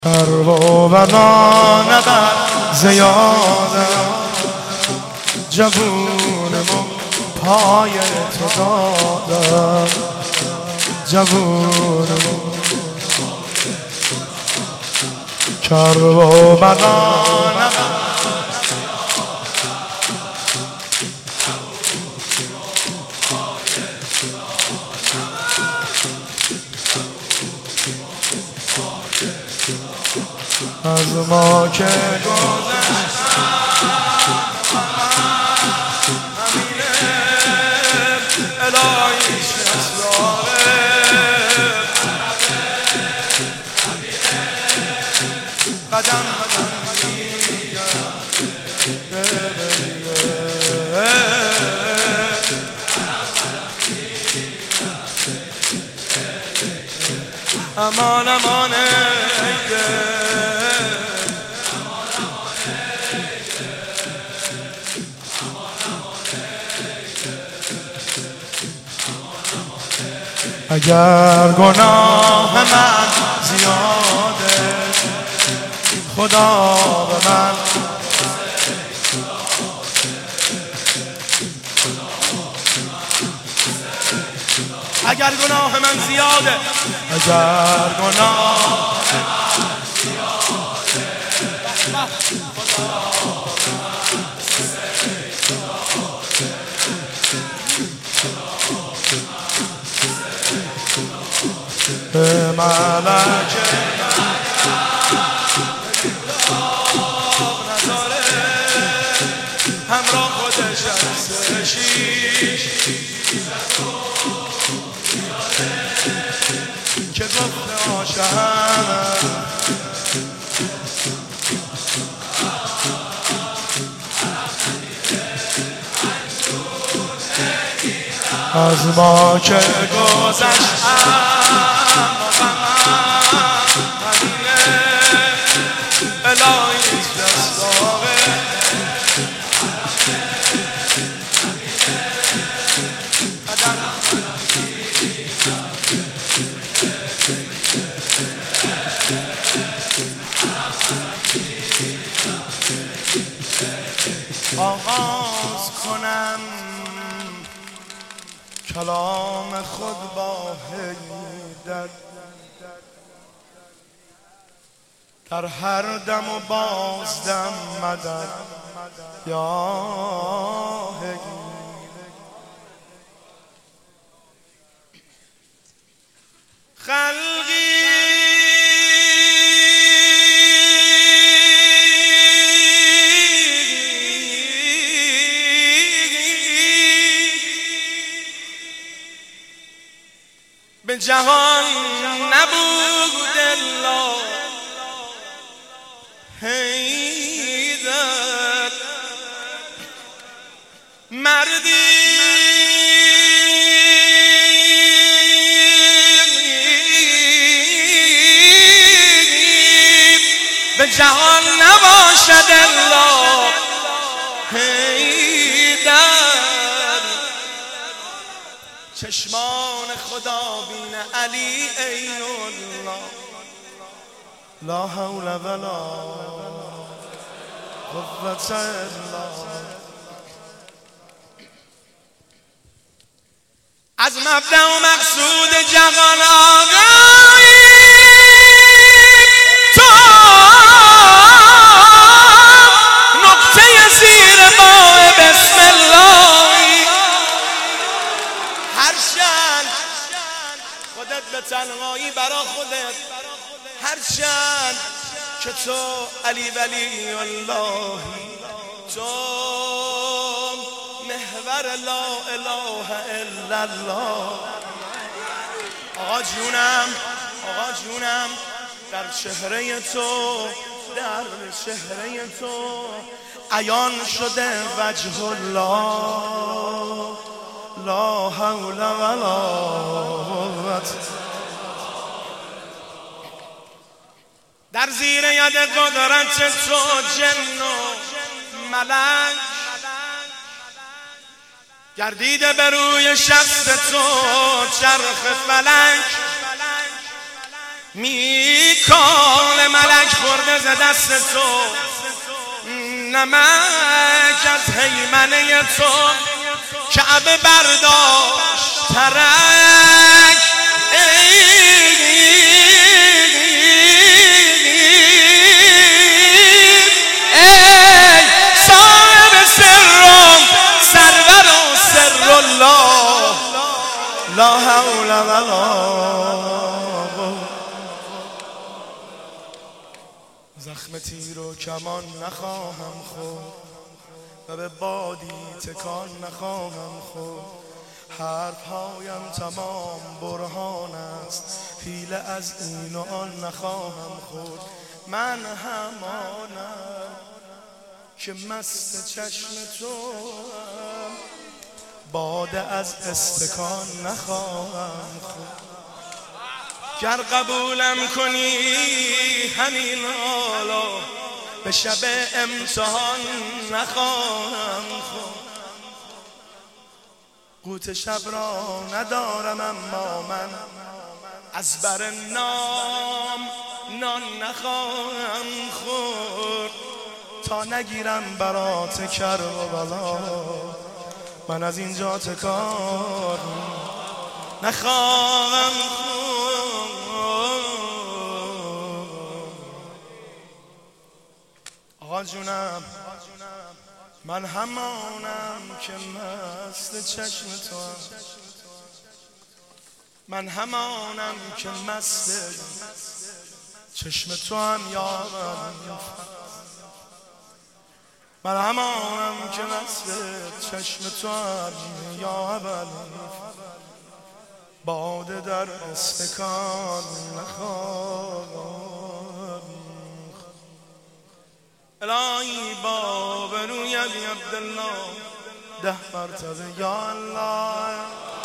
و نبر زیاده جوونمو پای تو دادم جوونمو نبر از ما که گذشت همینه الهیش اصراره قدم قدم امان امانه اگر گناه من زیاده خدا به من اگر گناه من زیاده اگر گناه من زیاده به ملک نظاره همراه خودش هستشی که گفت عاشقم از ما که گذشتم الهیش دستاره آغاز کنم کلام خود با حیدر در هر دم و بازدم مدد یا حیدر خلقی به جهان نبود الا حیدر مردی به جهان نباشد الا حیدر چشمان خدا بین علی عین الله لا حول ولا قوة الا از مبدأ و مقصود جهان آگاهی تو نقطه زیر ماه بسم الله هر شن خودت به تنهایی برا خودت هر شن که تو علی ولی اللهی تو محور لا اله الا الله آقا جونم در چهره تو عیان شده وجه الله لا حول ولا قوة در زیر ید قدرت تو جن و ملک گردیده به روی شخص تو چرخ فلک می میکال ملک خورده ز دست تو، نمک از هیمنه تو، کعبه برداشت ترک. ای صاحب سرم سرور و سر الله، لا حول ولا قوة. زخم تیر و کمان نخواهم خورد و به بادی تکان نخواهم خورد. حرفهایم تمام برهان است، حیله از این و آن نخواهم خورد. من همانم که مست چشم تو، باده از استکان نخواهم خورد. گر قبولم کنی همین حالا، به شب امتحان نخواهم خورد. قوت شب را ندارم اما من، از بر نام نان نخواهم خورد. تا نگیرم برات کرب و بلا، من از اینجا تکان نخواهم خورد. آقا جونم من همانم که مست چشم تو هم، من همانم که مست چشم تو هم یا من همانم که مست چشم تو هم یا اول، باده در استکان نخواهم. الهی با بروی علی عبدالله 10 مرتبه یا الله.